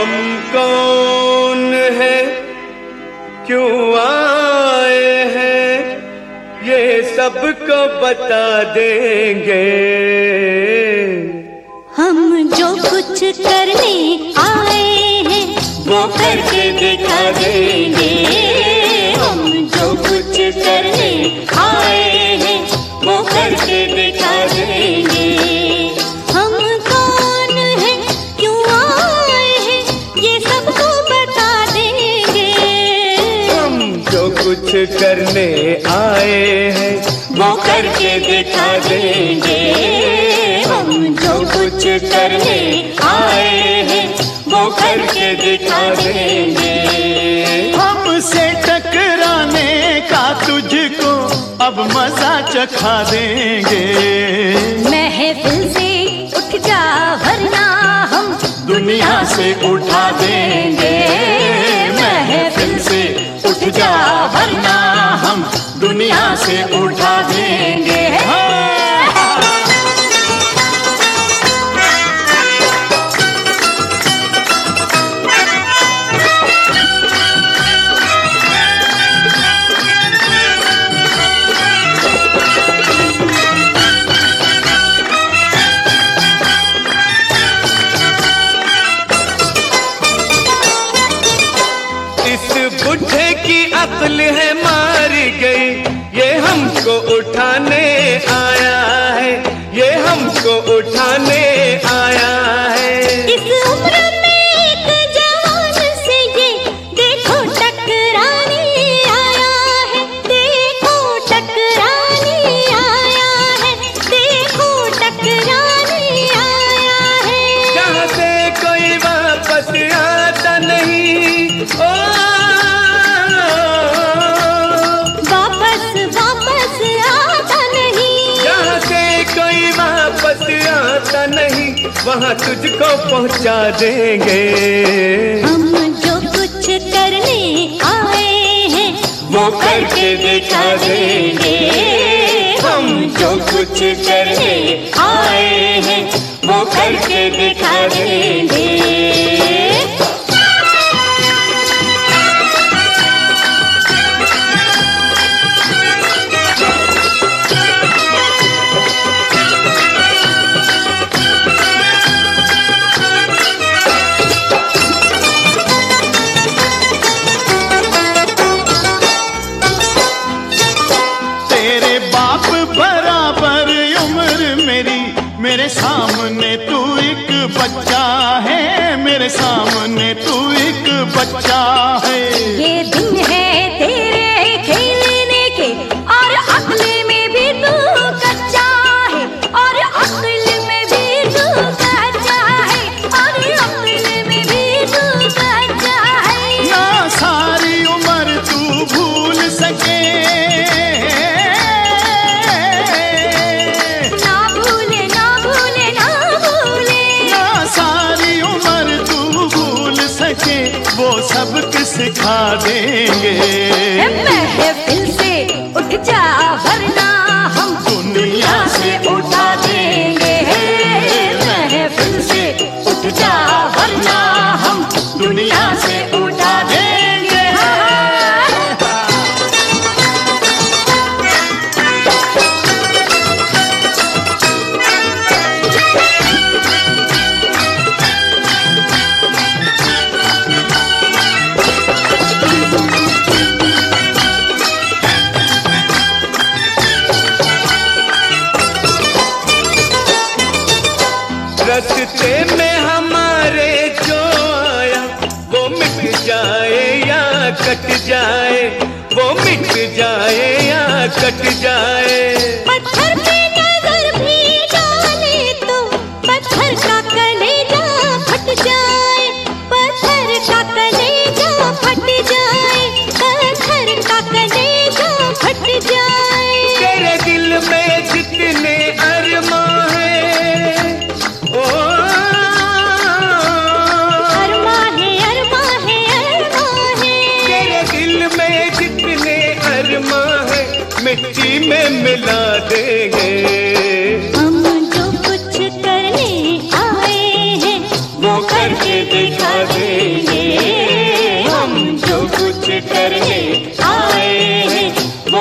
हम कौन है, क्यों आए हैं, ये सबको बता देंगे। हम जो कुछ करने आए हैं वो करके दिखा देंगे। हम जो कुछ करने आए हैं वो करके दिखा देंगे। हम कौन हैं, क्यों आए हैं, ये सबको बता देंगे। हम जो कुछ करने आए हैं वो करके दिखा देंगे। हम जो कुछ करने आए हैं वो करके दिखा देंगे। हमसे टकराने का तुझको अब मजा चखा देंगे। महफिल से उठ जा वरना हम दुनिया से उठा देंगे। महफिल से उठ जा वरना हम दुनिया से उठा देंगे। बुढ़े की अक्ल है मारी गई, ये हमको उठाने आया है, ये हमको उठाने आया है। इस उम्र में एक जवान से ये देखो टकराने आया है। देखो टकराने आया है। देखो टकराने आया है। जहाँ से कोई वापस आता नहीं, ओ आता नहीं, वहाँ तुझको पहुँचा देंगे। हम जो कुछ करने आए हैं वो करके दिखा देंगे। हम जो कुछ करने आए हैं वो करके दिखा देंगे। मेरे सामने तू एक बच्चा है, मेरे सामने तू एक बच्चा है। ये दिन है तेरे खेलने के और अक्ल में भी तू कच्चा है। और अक्ल में भी तू कच्चा है। और अक्ल में भी तू कच्चा है। ना सारी उम्र तू भूल सके, वो सबक सिखा देंगे। महफिल से उठ जा वरना हम दुनिया से उठा देंगे। महफिल से उठ जा वरना हम दुनिया से उठा देंगे। रस्ते में हमारे जो आया वो मिट जाए या कट जाए, वो मिट जाए या कट जाए। पत्थर पे नजर भी डाले तो पत्थर का कलेजा फट जाए। पत्थर का कलेजा फट जाए। पत्थर का कलेजा फट जाए। तेरे दिल में जितने अरमां मिट्टी में मिला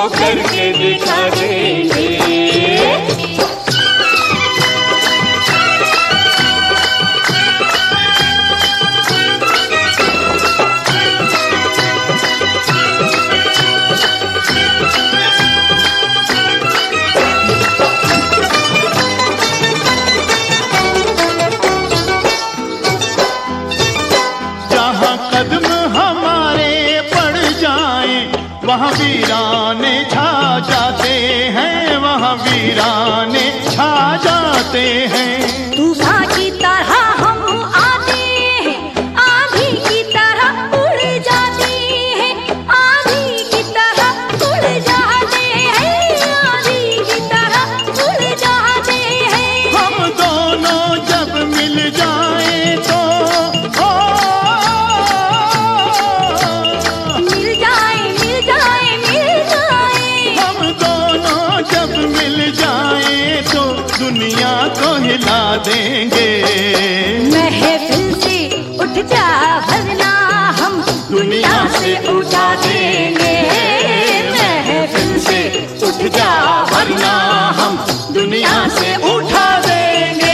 वो करके दिखा देंगे। कदम हमारे पड़ जाए वहाँ वीराने छा जाते हैं, वहाँ वीराने छा जाते हैं। तूफान की तरह हम आते हैं, आंधी की तरह उड़ जाते हैं, आंधी की तरह उड़ जाते हैं, आंधी की तरह उड़ जाते हैं। हम दोनों जब मिल जाए तो दुनिया को हिला देंगे। महफिल से उठ जा वरना हम दुनिया से उठा देंगे। महफिल से उठ जा वरना हम दुनिया से उठा देंगे।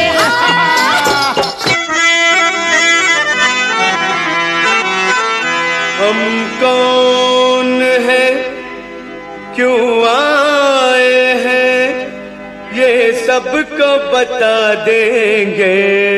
हम कौन है, क्यों आए हैं, ये सबको बता देंगे।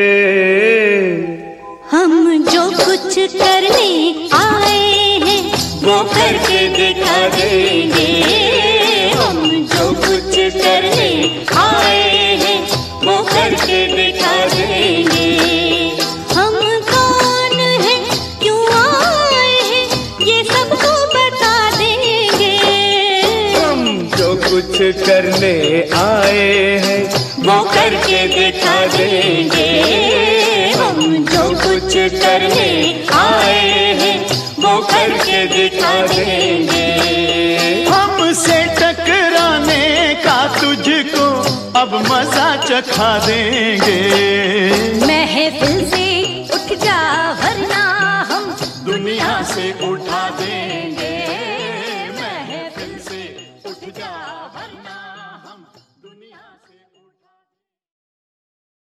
हम जो कुछ करने आए हैं वो करके दिखा देंगे। हम जो कुछ करने आए हैं वो करके दिखा देंगे। हम कौन हैं, क्यों आए हैं, ये सबको बता देंगे। हम जो कुछ करने आए हैं वो करके दिखा देंगे। हम जो कुछ करने आए हैं वो करके दिखा देंगे। हमसे टकराने का तुझको अब मजा चखा देंगे। महफिल से